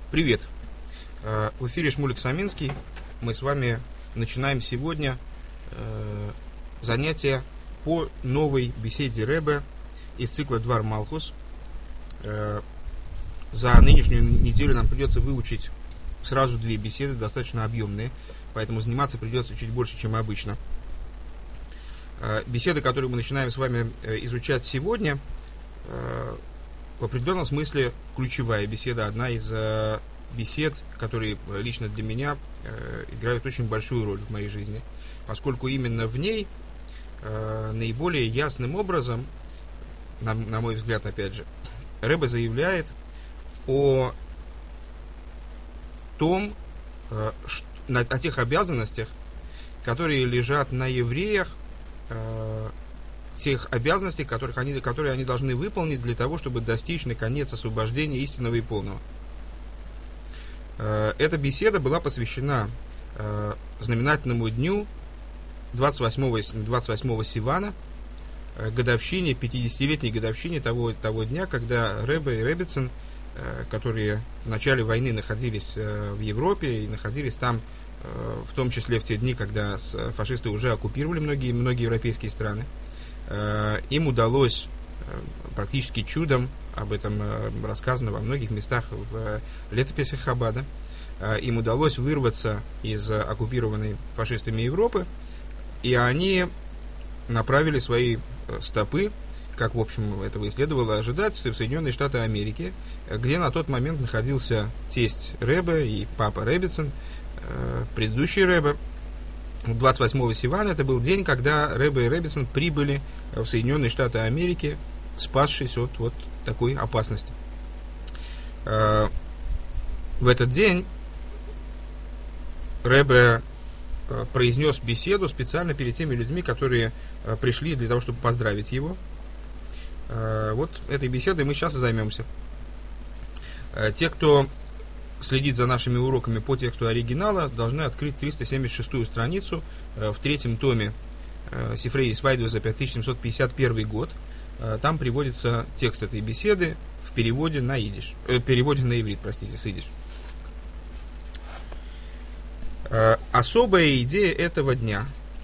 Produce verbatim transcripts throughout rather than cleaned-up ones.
Привет! В эфире Шмулик Саминский. Мы с вами начинаем сегодня э, занятия по новой беседе Ребе из цикла Двар Малхус. Э, за нынешнюю неделю нам придется выучить сразу две беседы, достаточно объемные, поэтому заниматься придется чуть больше, чем обычно. Э, беседа, которую мы начинаем с вами э, изучать сегодня, э, в определенном смысле ключевая беседа, одна из э, бесед, которые лично для меня э, играют очень большую роль в моей жизни, поскольку именно в ней э, наиболее ясным образом, на, на мой взгляд, опять же, Ребе заявляет о том, э, что, на, о тех обязанностях, которые лежат на евреях, э, тех обязанностей, которых они, которые они должны выполнить для того, чтобы достичь, наконец, освобождения истинного и полного. Эта беседа была посвящена э, знаменательному дню двадцать восьмого Сивана, э, годовщине, пятидесятилетней годовщине того, того дня, когда Ребе и Ребецин, э, которые в начале войны находились э, в Европе и находились там, э, в том числе в те дни, когда фашисты уже оккупировали многие, многие европейские страны, им удалось практически чудом, об этом рассказано во многих местах в летописях Хабада, им удалось вырваться из оккупированной фашистами Европы, и они направили свои стопы, как, в общем, этого и следовало ожидать, в Соединенные Штаты Америки, где на тот момент находился тесть Ребе и папа Ребецин, предыдущий Ребе. двадцать восьмого Сивана это был день, когда Ребе и Ребецин прибыли в Соединенные Штаты Америки, спасшись от вот такой опасности. В этот день Ребе произнес беседу специально перед теми людьми, которые пришли для того, чтобы поздравить его. Вот этой беседой мы сейчас и займемся. Те, кто следить за нашими уроками по тексту оригинала, должны открыть триста семьдесят шестую страницу в третьем томе Сифрей Исвайду за пять тысяч семьсот пятьдесят первый год. Там приводится текст этой беседы в переводе на идиш, э, переводе на иврит, простите, с идиш. Особая идея этого дня,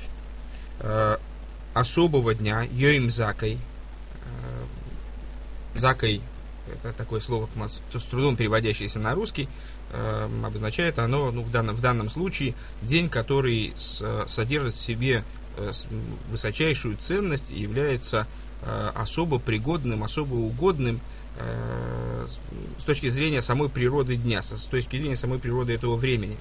особого дня, Йоим Закай, Закай, это такое слово, с трудом переводящееся на русский, э, обозначает оно, ну, в, данном, в данном случае, день, который с, содержит в себе э, высочайшую ценность и является э, особо пригодным, особо угодным э, с точки зрения самой природы дня, с точки зрения самой природы этого времени.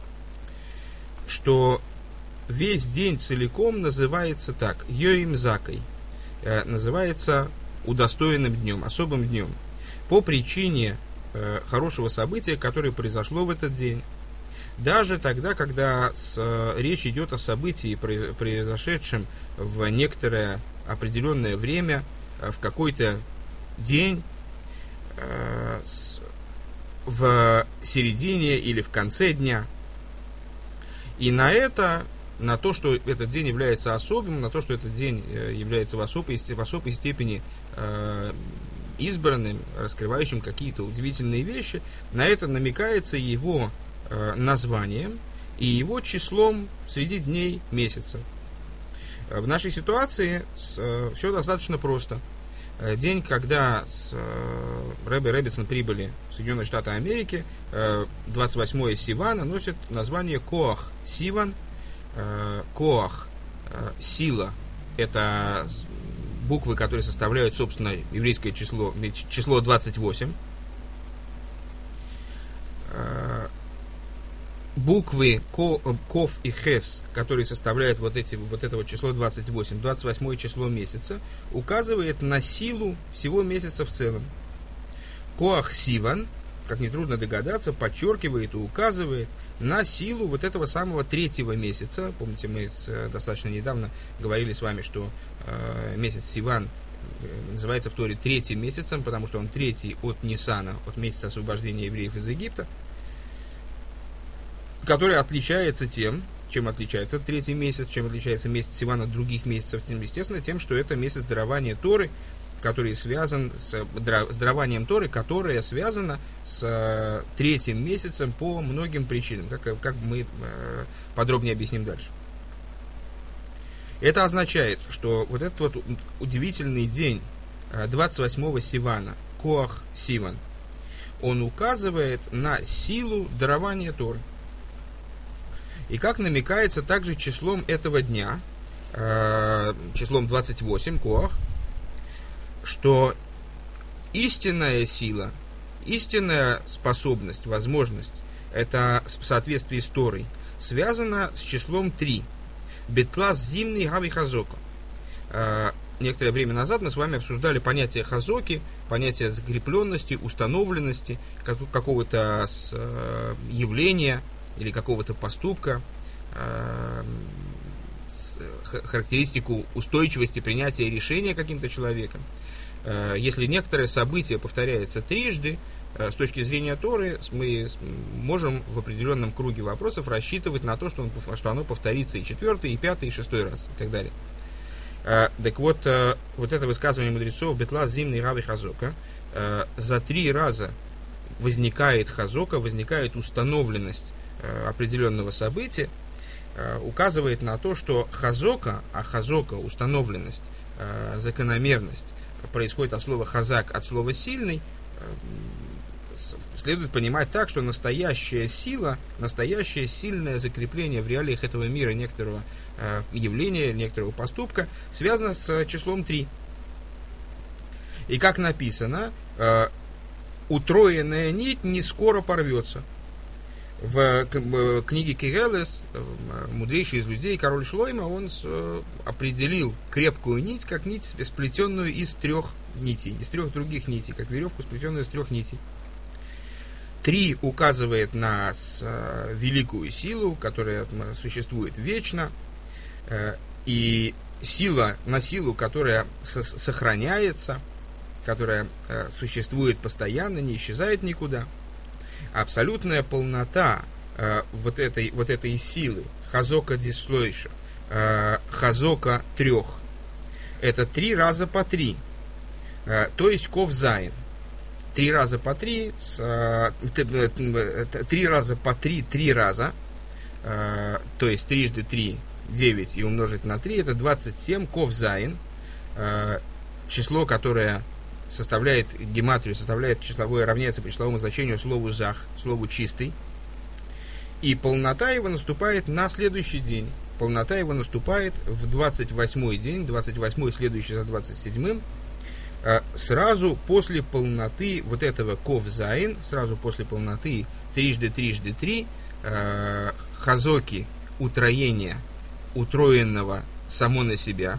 Что весь день целиком называется так, Йоим Закай, э, называется удостоенным днем, особым днем, по причине э, хорошего события, которое произошло в этот день. Даже тогда, когда с, э, речь идет о событии, произошедшем в некоторое определенное время, э, в какой-то день, э, с, в середине или в конце дня. И на это, на то, что этот день является особым, на то, что этот день является в особой, в особой степени э, избранным, раскрывающим какие-то удивительные вещи, на это намекается его э, названием и его числом среди дней месяца. В нашей ситуации э, все достаточно просто. День, когда с, э, Ребе и Ребецин прибыли в Соединенные Штаты Америки, э, двадцать восьмого Сивана, носит название Коах Сиван. Э, Коах, э, сила, это буквы, которые составляют, собственно, еврейское число, число двадцать восемь. Буквы Ков и Хес, которые составляют вот, эти, вот это вот число двадцать восемь, двадцать восьмое число месяца, указывает на силу всего месяца в целом. Коах Сиван, как нетрудно догадаться, подчеркивает и указывает на силу вот этого самого третьего месяца. Помните, мы с, достаточно недавно говорили с вами, что э, месяц Сиван называется в Торе третьим месяцем, потому что он третий от Нисана, от месяца освобождения евреев из Египта, который отличается тем, чем отличается третий месяц, чем отличается месяц Сиван от других месяцев, тем, естественно, тем, что это месяц дарования Торы, который связан с, с дарованием Торы, которое связано с третьим месяцем по многим причинам, как, как мы подробнее объясним дальше. Это означает, что вот этот вот удивительный день двадцать восьмого Сивана, Коах Сиван, он указывает на силу дарования Торы. И как намекается также числом этого дня, числом двадцать восемь, Коах, что истинная сила, истинная способность, возможность, это в соответствии с Торой, связана с числом три. Бетлас зимний гави хазока. Некоторое время назад мы с вами обсуждали понятие хазоки, понятие закрепленности, установленности, какого-то явления или какого-то поступка, характеристику устойчивости принятия решения каким-то человеком. Если некоторое событие повторяется трижды, с точки зрения Торы, мы можем в определенном круге вопросов рассчитывать на то, что, он, что оно повторится и четвертый, и пятый, и шестой раз, и так далее. Так вот, вот это высказывание мудрецов «Бетлас зимний гави хазока», за три раза возникает хазока, возникает установленность определенного события, указывает на то, что хазока, а хазока, установленность, закономерность, происходит от слова хазак, от слова сильный, следует понимать так, что настоящая сила, настоящее сильное закрепление в реалиях этого мира некоторого э, явления, некоторого поступка связано с числом три. И как написано, э, утроенная нить не скоро порвется. В книге Кигелес, мудрейший из людей, король Шлойма, он определил крепкую нить как нить, сплетенную из трех нитей, из трех других нитей, как веревку, сплетенную из трех нитей. Три указывает на великую силу, которая существует вечно, и сила на силу, которая сохраняется, которая существует постоянно, не исчезает никуда. Абсолютная полнота э, вот, этой, вот этой силы, хазока дислойша, э, хазока трех, это три раза по три, э, то есть ковзайн. Три раза по три, с, э, три раза по три, три раза, э, то есть трижды три, девять и умножить на три, это двадцать семь ковзайн, э, число, которое составляет гематрию, составляет числовое, равняется по числовому значению слову зах, слову чистый. И полнота его наступает на следующий день. Полнота его наступает в двадцать восьмой день, двадцать восьмой следующий за двадцать седьмым, сразу после полноты вот этого ковзайн, сразу после полноты трижды трижды три, хазоки, утроения, утроенного само на себя.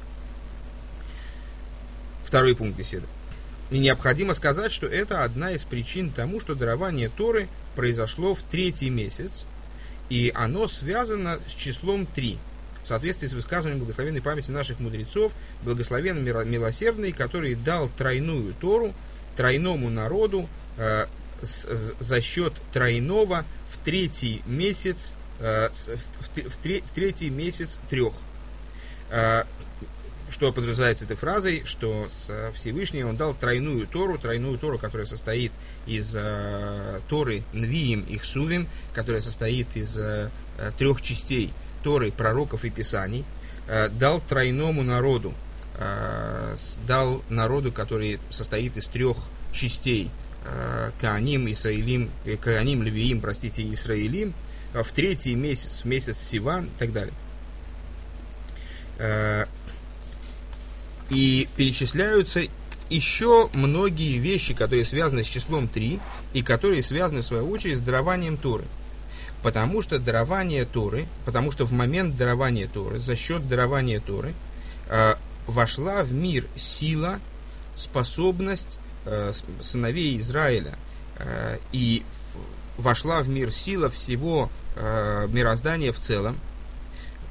Второй пункт беседы. И необходимо сказать, что это одна из причин тому, что дарование Торы произошло в третий месяц, и оно связано с числом три. В соответствии с высказыванием благословенной памяти наших мудрецов, благословен милосердный, который дал тройную Тору тройному народу э, с, за счет тройного в третий месяц, э, в, в, в, в третий месяц трех. Э, Что подразумевается этой фразой, что Всевышний он дал тройную Тору, тройную Тору, которая состоит из э, Торы Нвиим и Хсувим, которая состоит из э, трех частей Торы, пророков и писаний, э, дал тройному народу, э, дал народу, который состоит из трех частей, э, Кааним, Исраилим, э, Кааним, Левиим, простите, Исраилим, э, в третий месяц, в месяц Сиван и так далее. Э, И перечисляются еще многие вещи, которые связаны с числом три, и которые связаны, в свою очередь, с дарованием Торы. Потому что дарование Торы, потому что в момент дарования Торы, за счет дарования Торы, э, вошла в мир сила, способность э, сыновей Израиля, э, и вошла в мир сила всего э, мироздания в целом.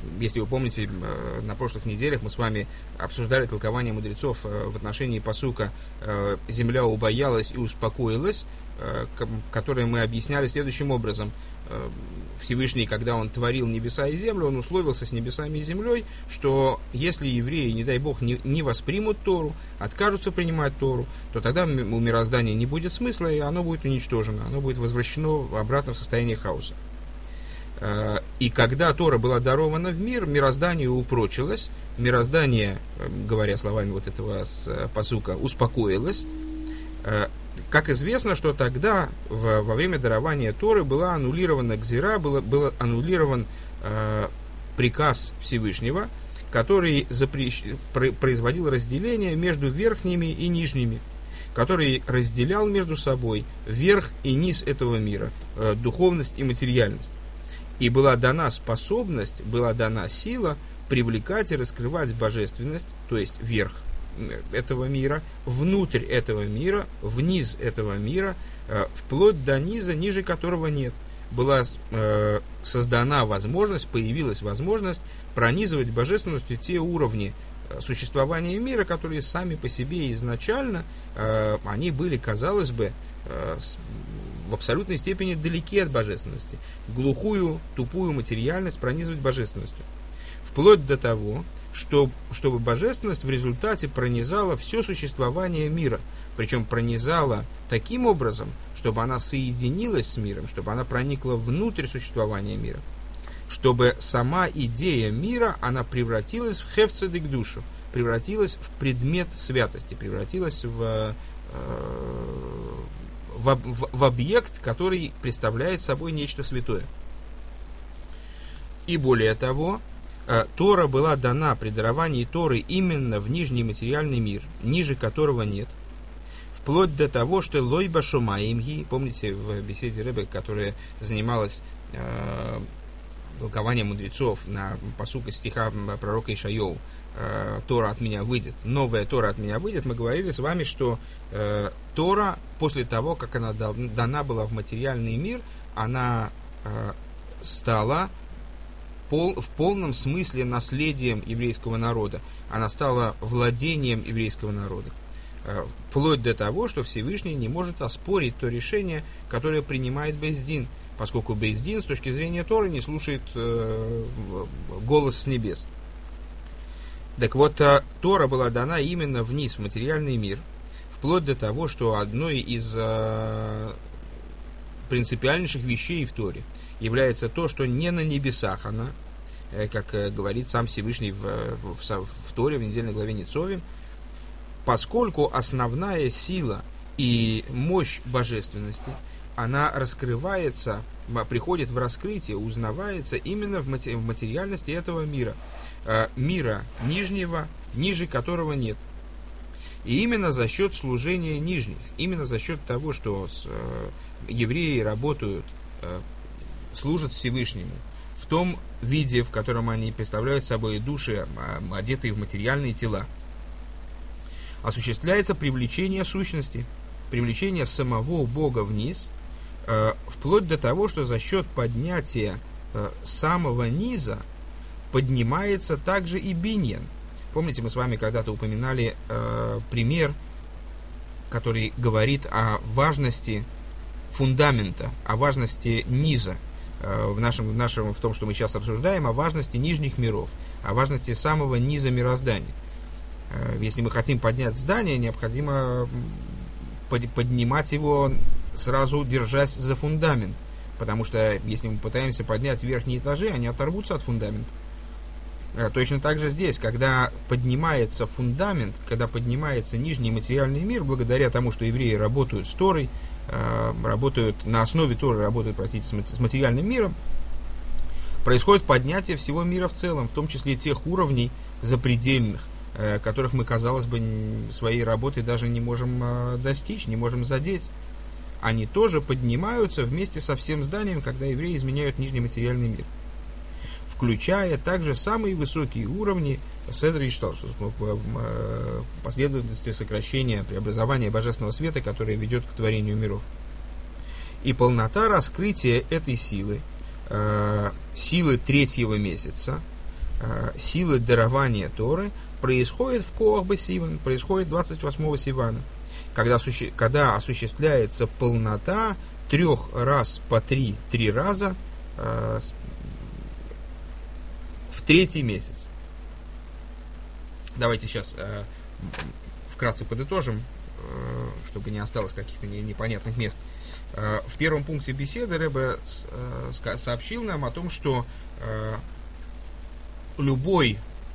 Если вы помните, на прошлых неделях мы с вами обсуждали толкование мудрецов в отношении пасука «Земля убоялась и успокоилась», которое мы объясняли следующим образом. Всевышний, когда он творил небеса и землю, он условился с небесами и землей, что если евреи, не дай Бог, не, не воспримут Тору, откажутся принимать Тору, то тогда у мироздания не будет смысла, и оно будет уничтожено, оно будет возвращено обратно в состояние хаоса. И когда Тора была дарована в мир, мироздание упрочилось, мироздание, говоря словами вот этого пасука, успокоилось. Как известно, что тогда, в, во время дарования Торы, была аннулирована гзира, был, был аннулирован э, приказ Всевышнего, который запрещ... производил разделение между верхними и нижними, который разделял между собой верх и низ этого мира, э, духовность и материальность. И была дана способность, была дана сила привлекать и раскрывать божественность, то есть верх этого мира, внутрь этого мира, вниз этого мира, э, вплоть до низа, ниже которого нет. Была э, создана возможность, появилась возможность пронизывать божественностью те уровни э, существования мира, которые сами по себе изначально, э, они были, казалось бы, э, с, в абсолютной степени далеки от божественности. Глухую, тупую материальность пронизывать божественностью. Вплоть до того, что, чтобы божественность в результате пронизала все существование мира. Причем пронизала таким образом, чтобы она соединилась с миром, чтобы она проникла внутрь существования мира. Чтобы сама идея мира, она превратилась в хефцедек душу, превратилась в предмет святости, превратилась в, в, в, в объект, который представляет собой нечто святое. И более того, Тора была дана при даровании Торы именно в нижний материальный мир, ниже которого нет, вплоть до того, что лойба шомаимги, помните в беседе Ребе, которая занималась э, толкованием мудрецов на пасук стиха пророка Ишайоу, э, Тора от меня выйдет, новая Тора от меня выйдет, мы говорили с вами, что э, Тора, после того, как она дана была в материальный мир, она э, стала в полном смысле наследием еврейского народа. Она стала владением еврейского народа. Вплоть до того, что Всевышний не может оспорить то решение, которое принимает Бейс Дин, поскольку Бейс Дин с точки зрения Торы не слушает э, голос с небес. Так вот, Тора была дана именно вниз, в материальный мир, вплоть до того, что одной из э, принципиальнейших вещей в Торе является то, что не на небесах она, как говорит сам Всевышний в, в, в Торе, в недельной главе Ницовим, поскольку основная сила и мощь божественности, она раскрывается, приходит в раскрытие, узнавается именно в материальности этого мира, мира нижнего, ниже которого нет. И именно за счет служения нижних, именно за счет того, что евреи работают, служат Всевышнему в том виде, в котором они представляют собой души, одетые в материальные тела, осуществляется привлечение сущности, привлечение самого Бога вниз, э, вплоть до того, что за счет поднятия э, самого низа поднимается также и биньян. Помните, мы с вами когда-то упоминали э, пример, который говорит о важности фундамента, о важности низа, э, в, нашем, в, нашем, в том, что мы сейчас обсуждаем, о важности нижних миров, о важности самого низа мироздания. Э, если мы хотим поднять здание, необходимо под, поднимать его, сразу держась за фундамент, потому что если мы пытаемся поднять верхние этажи, они оторвутся от фундамента. Точно так же здесь, когда поднимается фундамент, когда поднимается нижний материальный мир, благодаря тому, что евреи работают с Торой, работают на основе Торы, работают, простите, с материальным миром, происходит поднятие всего мира в целом, в том числе тех уровней запредельных, которых мы, казалось бы, своей работой даже не можем достичь, не можем задеть. Они тоже поднимаются вместе со всем зданием, когда евреи изменяют нижний материальный мир, включая также самые высокие уровни Седра и Шталшус, последовательности сокращения, преобразования божественного света, которое ведет к творению миров. И полнота раскрытия этой силы, силы третьего месяца, силы дарования Торы происходит в Коах Бесиван, происходит двадцать восьмого Сивана, когда, когда осуществляется полнота трех раз по три, три раза э, в третий месяц. Давайте сейчас э, вкратце подытожим, э, чтобы не осталось каких-то непонятных мест. Э, в первом пункте беседы Ребе э, сообщил нам о том, что э, любой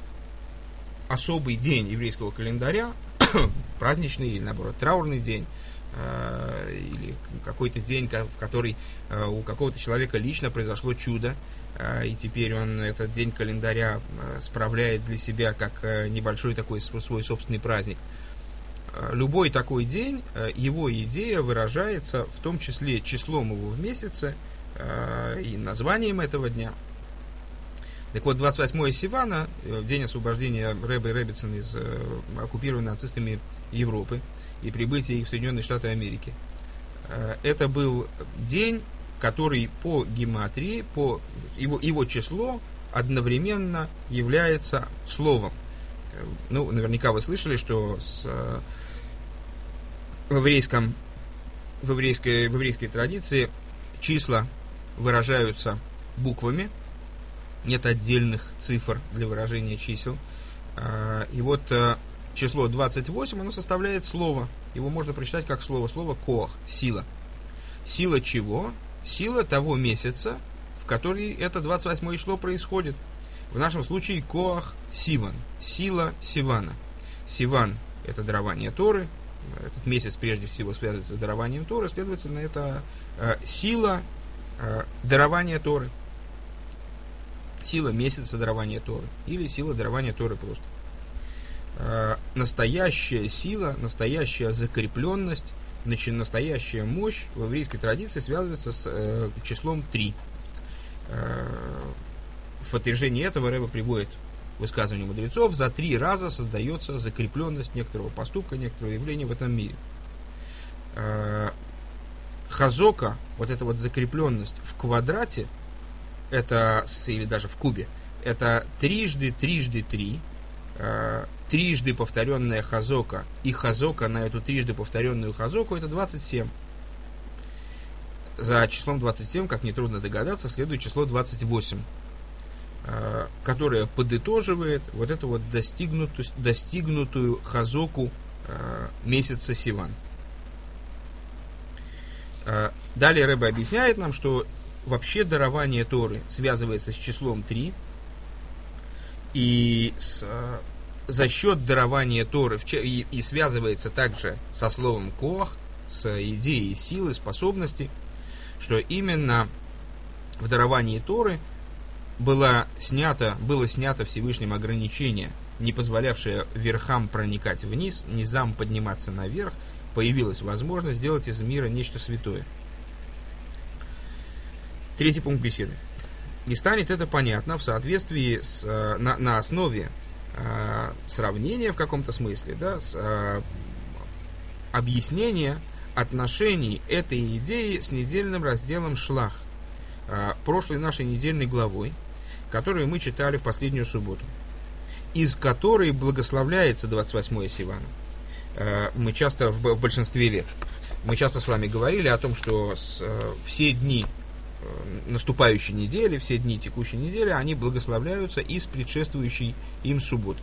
особый день еврейского календаря, праздничный или, наоборот, траурный день, э, или какой-то день, в который э, у какого-то человека лично произошло чудо, э, и теперь он этот день календаря э, справляет для себя как э, небольшой такой свой собственный праздник. Э, любой такой день, э, его идея выражается в том числе числом его в месяце э, и названием этого дня. Так вот, двадцать восьмого Сивана, день освобождения Ребе и Реббицен из э, оккупированной нацистами Европы и прибытия их в Соединенные Штаты Америки, э, это был день, который по гематрии, по его, его число одновременно является словом. Ну, наверняка вы слышали, что с, э, в, еврейском, в, еврейской, в еврейской традиции числа выражаются буквами. Нет отдельных цифр для выражения чисел. И вот число двадцать восемь, оно составляет слово. Его можно прочитать как слово. Слово коах, сила. Сила чего? Сила того месяца, в который это двадцать восьмое число происходит. В нашем случае коах сиван. Сила Сивана. Сиван – это дарование Торы. Этот месяц прежде всего связывается с дарованием Торы. Следовательно, это сила дарования Торы. Сила месяца дарования Торы. Или сила дарования Торы просто. Э, настоящая сила, настоящая закрепленность, значит, настоящая мощь в еврейской традиции связывается с э, числом три. Э, в подтверждение этого Ребе приводит высказывание мудрецов: за три раза создается закрепленность некоторого поступка, некоторого явления в этом мире. Э, хазока, вот эта вот закрепленность в квадрате, это, или даже в кубе, это трижды, трижды три, э, трижды повторенная хазока, и хазока на эту трижды повторенную хазоку, это двадцать семь. За числом двадцать семь, как нетрудно догадаться, следует число двадцать восемь, э, которое подытоживает вот эту вот достигнутую, достигнутую хазоку э, месяца Сиван. Э, далее Ребе объясняет нам, что вообще дарование Торы связывается с числом три, и с, э, за счет дарования Торы в, и, и связывается также со словом коах, с идеей силы, способности, что именно в даровании Торы было снято, было снято Всевышним ограничение, не позволявшее верхам проникать вниз, низам подниматься наверх. Появилась возможность сделать из мира нечто святое. Третий пункт беседы. И станет это понятно в соответствии с, на, на основе э, сравнения в каком-то смысле, да, с, э, объяснения отношений этой идеи с недельным разделом Шлах, э, прошлой нашей недельной главой, которую мы читали в последнюю субботу, из которой благословляется двадцать восьмое Сивана. Э, мы часто в, в большинстве лет мы часто с вами говорили о том, что с, э, все дни наступающей недели, все дни текущей недели, они благословляются из предшествующей им субботы.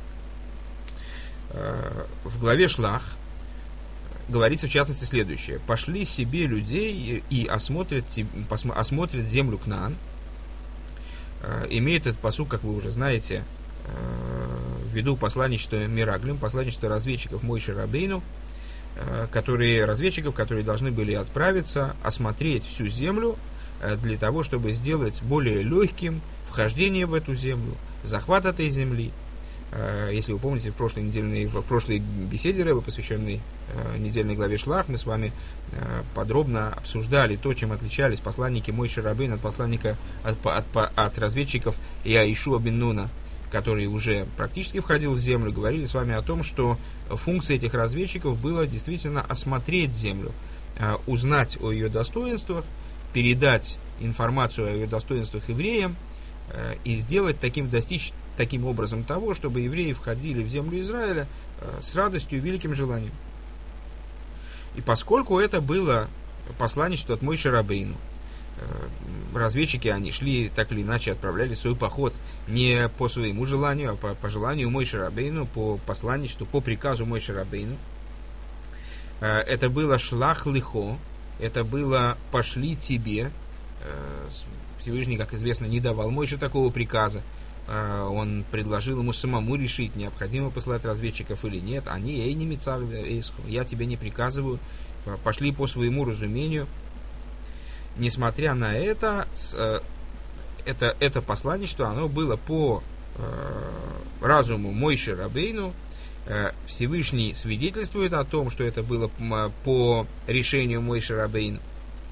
В главе Шлах говорится в частности следующее: «Пошли себе людей и осмотрят, осмотрят землю Кнаан». Имеет этот пасук, как вы уже знаете, в виду посланничество Мираглим, посланничество разведчиков Мойше Рабейну, которые, разведчиков, которые должны были отправиться осмотреть всю землю для того, чтобы сделать более легким вхождение в эту землю, захват этой земли. Если вы помните, в прошлой, недельной, в прошлой беседе Ребе, посвященной недельной главе Шлах, мы с вами подробно обсуждали то, чем отличались посланники Мойше Рабейну от посланника от, от, от разведчиков Иоишуа бен Нуна, который уже практически входил в землю. Говорили с вами о том, что функция этих разведчиков была действительно осмотреть землю, узнать о ее достоинствах, передать информацию о ее достоинствах евреям, и сделать таким, достичь таким образом того, чтобы евреи входили в землю Израиля с радостью и великим желанием. И поскольку это было посланничество от Мойше Рабейну, разведчики, они шли так или иначе, отправляли свой поход не по своему желанию, а по, по желанию Мойше Рабейну, по посланничеству, по приказу Мойше Рабейну. Это было шлах лихо, это было пошли тебе. Всевышний, как известно, не давал Мойше такого приказа. Он предложил ему самому решить, необходимо посылать разведчиков или нет. Они, эй, не мицар, я тебе не приказываю, пошли по своему разумению. Несмотря на это, это, это посланничество, оно было по разуму Мойше Рабейну. Всевышний свидетельствует о том, что это было по решению Мойше Рабейну,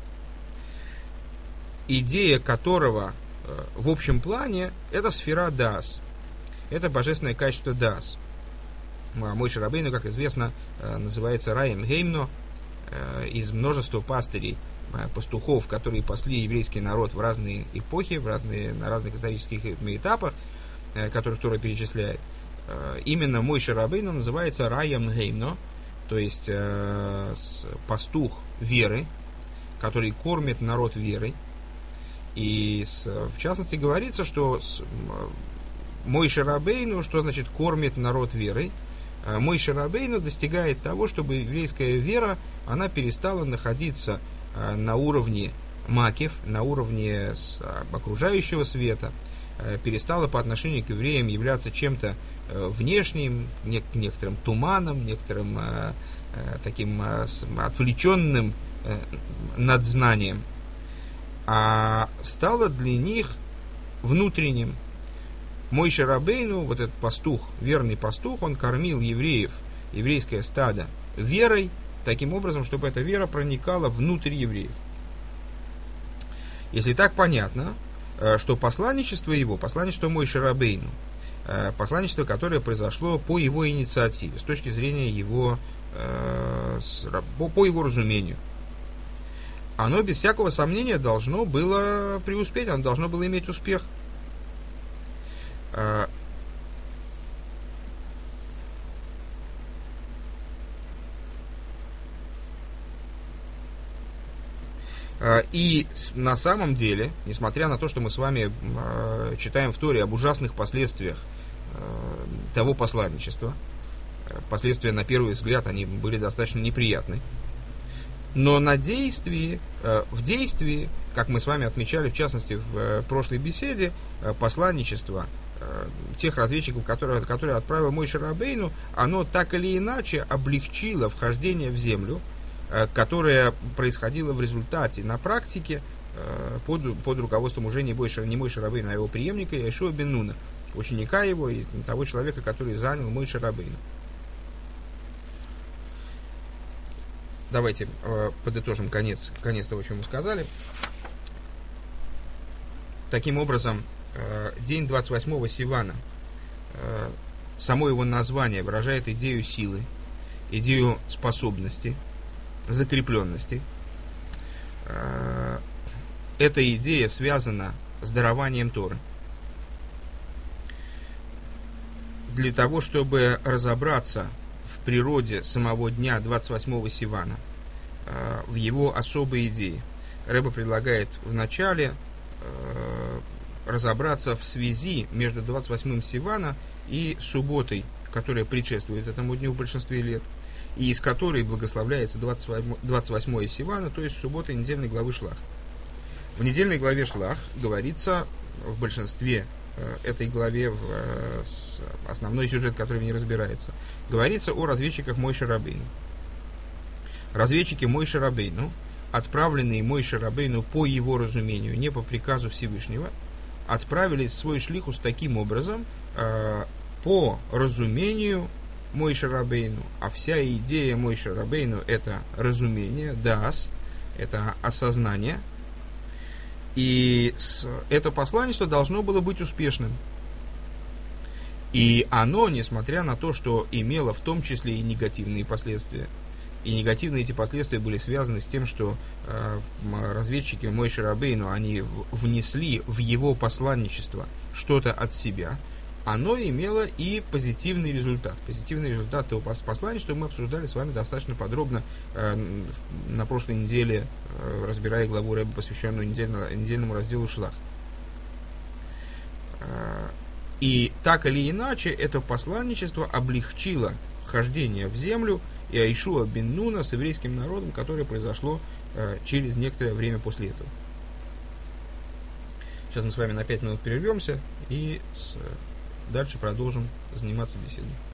идея которого в общем плане это сфера даас, это божественное качество даас. Мойше Рабейну, как известно, называется Раем Геймно, из множества пастырей, пастухов, которые пасли еврейский народ в разные эпохи, в разные, на разных исторических этапах, которых Тора перечисляет. Именно Мойше Рабейну называется Раем Геймно, то есть пастух веры, который кормит народ верой. И в частности говорится, что Мойше Рабейну, что значит кормит народ верой, Мойше Рабейну достигает того, чтобы еврейская вера, она перестала находиться на уровне макев, на уровне окружающего света, перестала по отношению к евреям являться чем-то внешним, некоторым туманом, некоторым таким отвлеченным надзнанием, а стало для них внутренним. Мойше Рабейну, вот этот пастух, верный пастух, он кормил евреев, еврейское стадо верой, таким образом, чтобы эта вера проникала внутрь евреев. Если так понятно, что посланничество его, посланничество Мойше Рабейну, посланничество, которое произошло по его инициативе, с точки зрения его, по его разумению, оно без всякого сомнения должно было преуспеть, оно должно было иметь успех. И на самом деле, несмотря на то, что мы с вами читаем в Торе об ужасных последствиях того посланничества, последствия, на первый взгляд, они были достаточно неприятны, но на действии, в действии, как мы с вами отмечали, в частности, в прошлой беседе, посланничество тех разведчиков, которые, которые отправил Мойше Рабейну, оно так или иначе облегчило вхождение в землю, которое происходило в результате на практике под, под руководством уже не Мойше, не Мойше Рабейну, а его преемника Йошуа бен Нуна, ученика его и того человека, который занял Мойше Рабейну. Давайте э, подытожим конец, конец того, что мы сказали. Таким образом, э, день двадцать восьмого Сивана, э, само его название выражает идею силы, идею способности, закрепленности. Э, эта идея связана с дарованием Торы. Для того, чтобы разобраться в природе самого дня двадцать восьмого Сивана, в его особой идее, Ребе предлагает вначале разобраться в связи между двадцать восьмым Сивана и субботой, которая предшествует этому дню в большинстве лет, и из которой благословляется двадцать восьмое Сивана, то есть суббота недельной главы Шлах. В недельной главе Шлах говорится в большинстве этой главе, в основной сюжет, который в ней разбирается, говорится о разведчиках Мойше Рабейну. Разведчики Мойше Рабейну, отправленные Мойше Рабейну по его разумению, не по приказу Всевышнего, отправились в свой шлихус таким образом, по разумению Мойше Рабейну, а вся идея Мойше Рабейну это разумение, даас, это осознание. И это посланничество должно было быть успешным. И оно, несмотря на то, что имело в том числе и негативные последствия, И негативные эти последствия были связаны с тем, что э, разведчики Моше Рабейну, они внесли в его посланничество что-то от себя. Оно имело и позитивный результат. Позитивный результат его посланничества мы обсуждали с вами достаточно подробно э, на прошлой неделе, э, разбирая главу Ребе, посвященную недельному, недельному разделу Шлах. Э, и так или иначе, это посланничество облегчило вхождение в землю и Аишуа бен Нуна с еврейским народом, которое произошло э, через некоторое время после этого. Сейчас мы с вами на пять минут прервемся и с, дальше продолжим заниматься беседой.